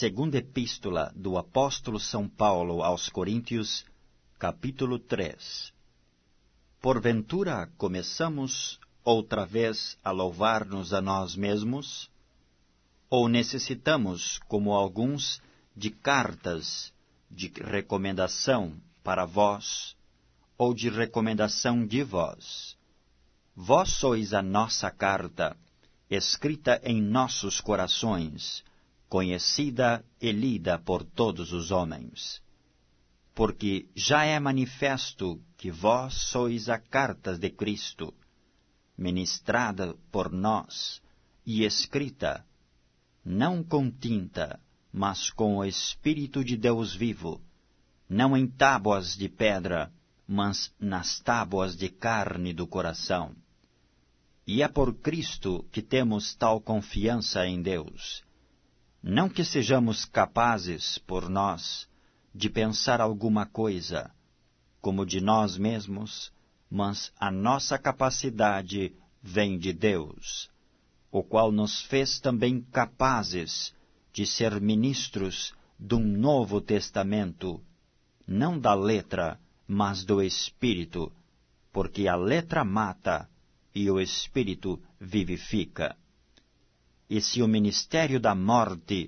Segunda Epístola do Apóstolo São Paulo aos Coríntios, capítulo 3. Porventura começamos outra vez a louvar-nos a nós mesmos? Ou necessitamos, como alguns, de cartas de recomendação para vós, ou de recomendação de vós? Vós sois a nossa carta, escrita em nossos corações, conhecida e lida por todos os homens. Porque já é manifesto que vós sois a carta de Cristo, ministrada por nós e escrita, não com tinta, mas com o Espírito de Deus vivo, não em tábuas de pedra, mas nas tábuas de carne do coração. E é por Cristo que temos tal confiança em Deus. Não que sejamos capazes, por nós, de pensar alguma coisa, como de nós mesmos, mas a nossa capacidade vem de Deus, o qual nos fez também capazes de ser ministros de um novo testamento, não da letra, mas do Espírito, porque a letra mata e o Espírito vivifica. E se o ministério da morte,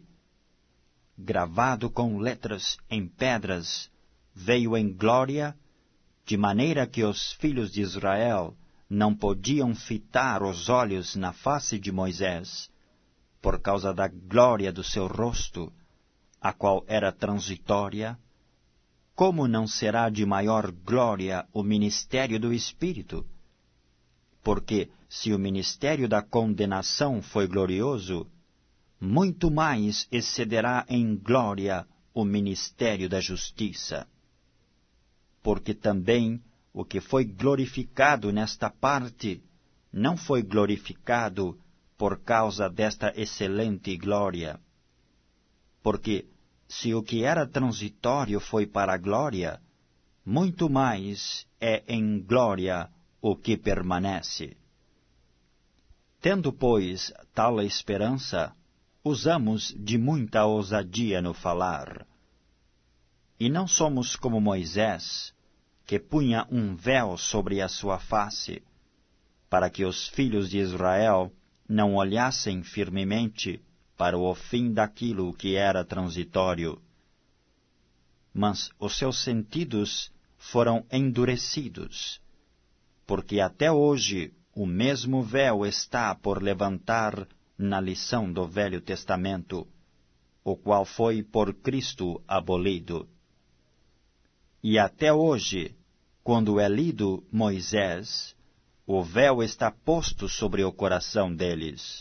gravado com letras em pedras, veio em glória, de maneira que os filhos de Israel não podiam fitar os olhos na face de Moisés, por causa da glória do seu rosto, a qual era transitória, como não será de maior glória o ministério do Espírito? Porque, se o ministério da condenação foi glorioso, muito mais excederá em glória o ministério da justiça. Porque também o que foi glorificado nesta parte não foi glorificado por causa desta excelente glória. Porque, se o que era transitório foi para a glória, muito mais é em glória o que permanece. Tendo, pois, tal esperança, usamos de muita ousadia no falar. E não somos como Moisés, que punha um véu sobre a sua face, para que os filhos de Israel não olhassem firmemente para o fim daquilo que era transitório. Mas os seus sentidos foram endurecidos, porque até hoje o mesmo véu está por levantar na lição do Velho Testamento, o qual foi por Cristo abolido. E até hoje, quando é lido Moisés, o véu está posto sobre o coração deles.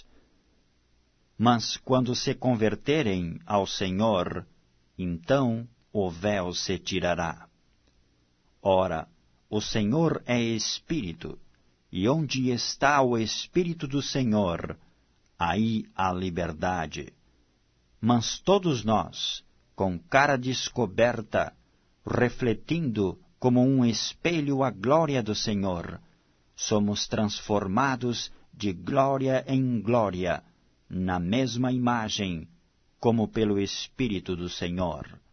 Mas quando se converterem ao Senhor, então o véu se tirará. Ora, o Senhor é Espírito, e onde está o Espírito do Senhor, aí há liberdade. Mas todos nós, com cara descoberta, refletindo como um espelho a glória do Senhor, somos transformados de glória em glória, na mesma imagem, como pelo Espírito do Senhor.